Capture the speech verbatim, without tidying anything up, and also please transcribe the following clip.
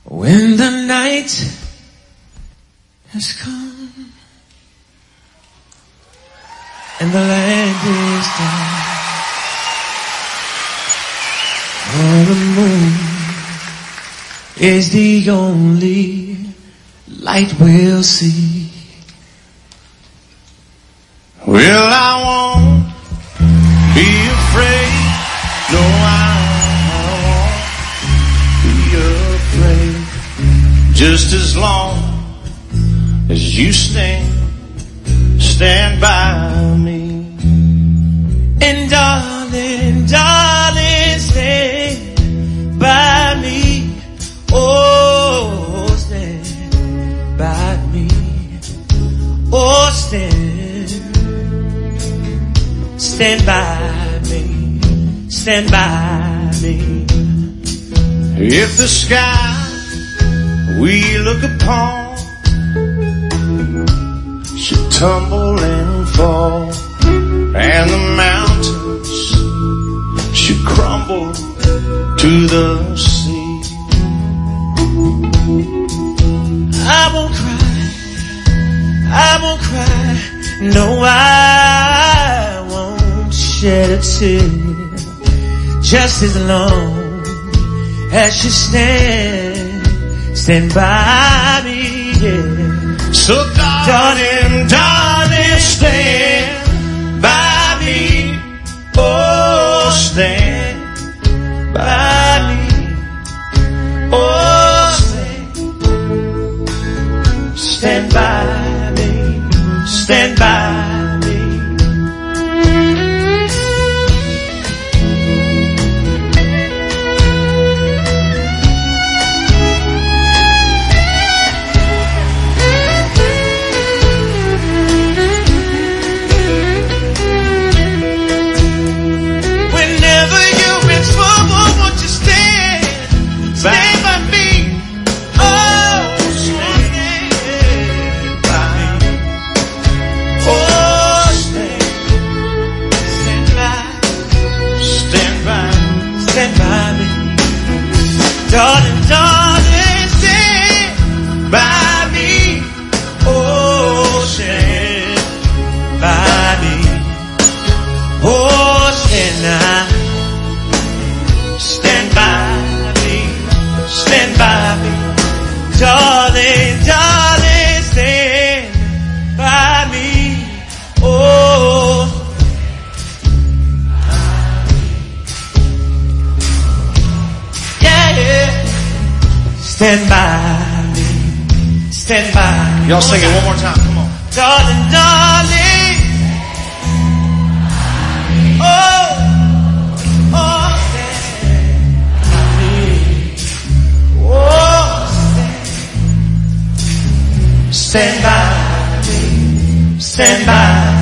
When the night has come and the land is dark, oh, the moon is the only light we'll see. Well, I won't be afraid. No, I won't be afraid. Just as long as you stand, stand by me. And darling, darling, stand by me. Oh, stand by me. Oh, stand, stand by me. Stand by me. If the sky we look upon should tumble and fall, and the mountains should crumble to the sea, I won't cry, I won't cry, no, I won't shed a tear, just as long as you stand, stand by me, yeah. So darling, darling, stand by me. Oh, stand by me. Oh, stand, stand by me. Stand by me. Stand by me. Oh, stand by me. Oh, stand, stand by, stand by, stand by me. Darling, darling, stand by me. Oh, stand by me. Oh, stand now. Stand by. Stand by me, darling, darling, stand by me, oh. Yeah, yeah. Stand by me, stand by me. Y'all sing it one more time, come on. Darling, darling, oh, oh. Stand by me, stand by